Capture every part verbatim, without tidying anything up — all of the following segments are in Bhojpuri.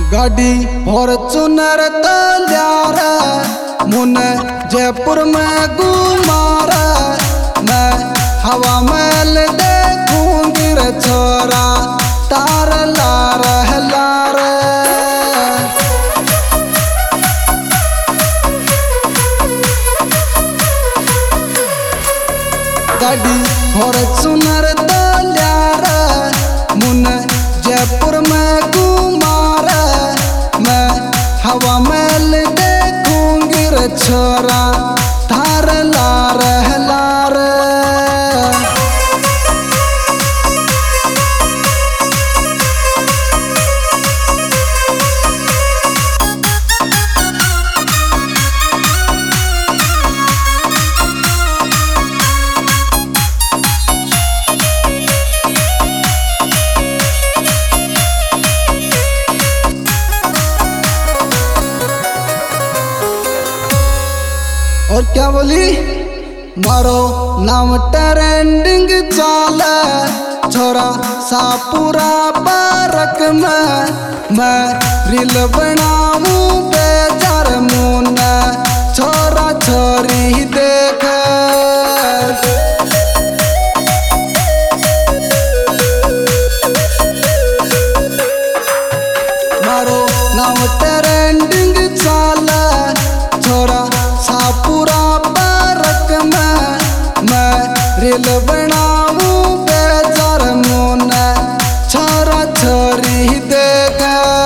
गाड़ी फॉर्चूनर तल्यार मुन जयपुर में घुमार मैं हवा महल देखूंगी रे छोरा तार लार लार। गाड़ी फॉर्चूनर तल्यार मुन जयपुर में घुमार मैं हवा महल देखूंगी रे छोरा तार लार लार। और क्या बोली मारो नाम ट्रेंडिंग चाल छोरा सापुरा पार्क में मैं रील बनाऊं बेजार मुन छोरा छोरी देख। मारो नाम ट्रेंडिंग चाल छोरा सापुरा पार्क में मैं रील बनाऊं बेजार मुन छोरा छोरी देख।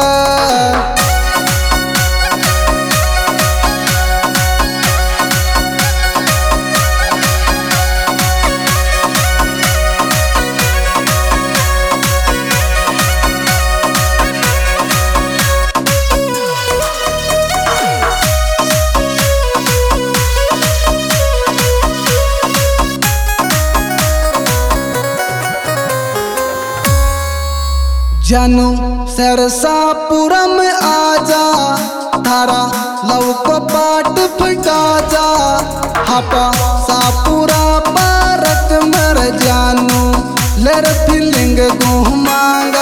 जानू सरसापुरम आजा थारा लव को पाट फटा जा हापा सापुरा पार्क मर जानू लर फीलिंग घुमांगा।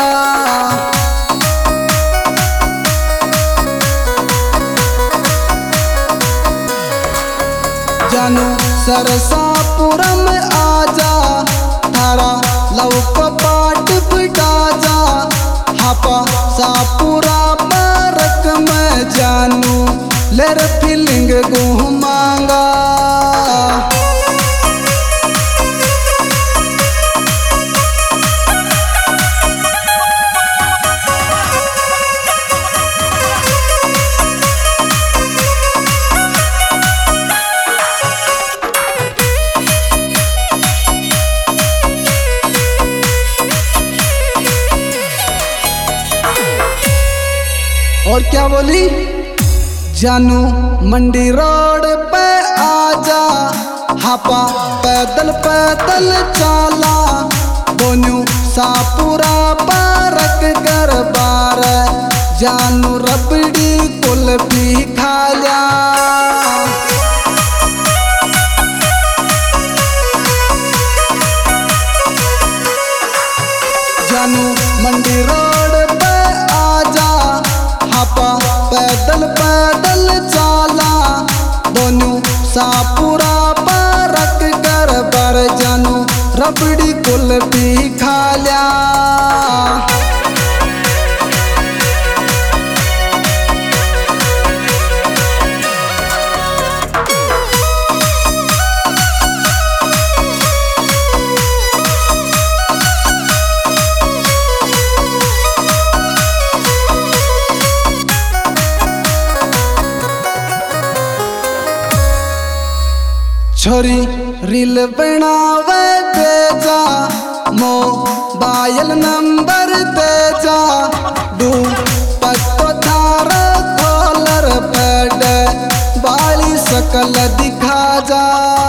जानू सरसापुरम आजा थारा लव को पाट फटा जा हापा सापुरा पार्क में जानू लर फीलिंग घुमांगा। और क्या बोली जानू मंडी रोड पे आजा हापा पैदल पैदल चाला बोनू सापुरा पार्क कर बार जानू रबड़ी कुल्फी खाया। जानू मंडी रोड पे आजा हापा पैदल पैदल चाला दोनों सापुरा पार्क कर बर जानू रबड़ी कुल्फी खाया। छोरी रील बनावे बेजा मोबाइल नंबर दे जा दू पत्तो थारा कॉलर पेड बाली सकल दिखा जा।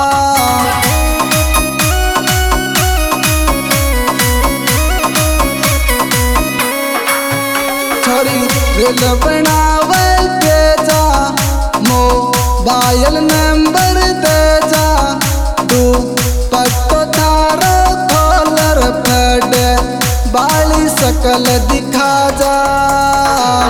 छोरी रील बनावे बेजा मोबाइल नंबर दे जा दू पत्तो थारा कॉलर पेड बाली सकल दिखा जा।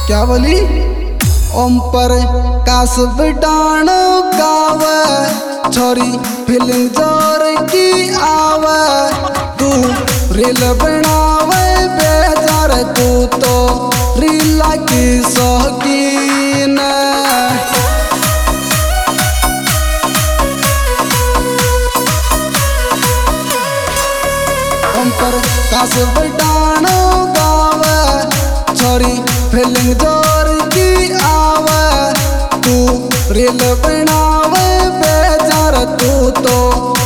क्या बोली? ओम पर कास बिटाणो गावे छोरी फीलिंग जोर की आवे तू रील बनावे बेजार तू तो रीला की शौकीन ओम पर कास बिटाणो गावे छोरी फीलिंग जोर की आवे तू रील बनावे बेजार तू तो